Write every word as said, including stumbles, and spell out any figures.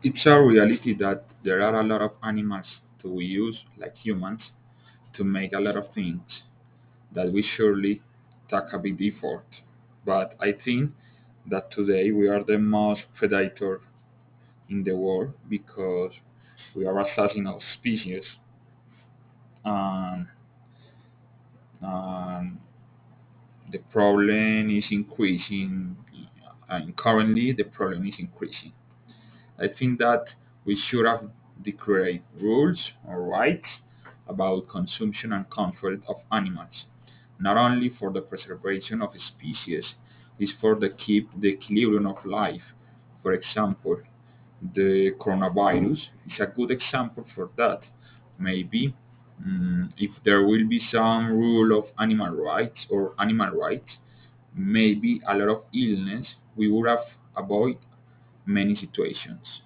It's a reality that there are a lot of animals to use, like humans, to make a lot of things that we surely take a big effort. But I think that today we are the most predator in the world because we are assassin of species, and, and the problem is increasing, and currently the problem is increasing. I think that we should have declared rules or rights about consumption and control of animals, not only for the preservation of species, it's for the keep the equilibrium of life. For example, the coronavirus is a good example for that. Maybe mm, if there will be some rule of animal rights or animal rights, maybe a lot of illness we would have avoid many situations.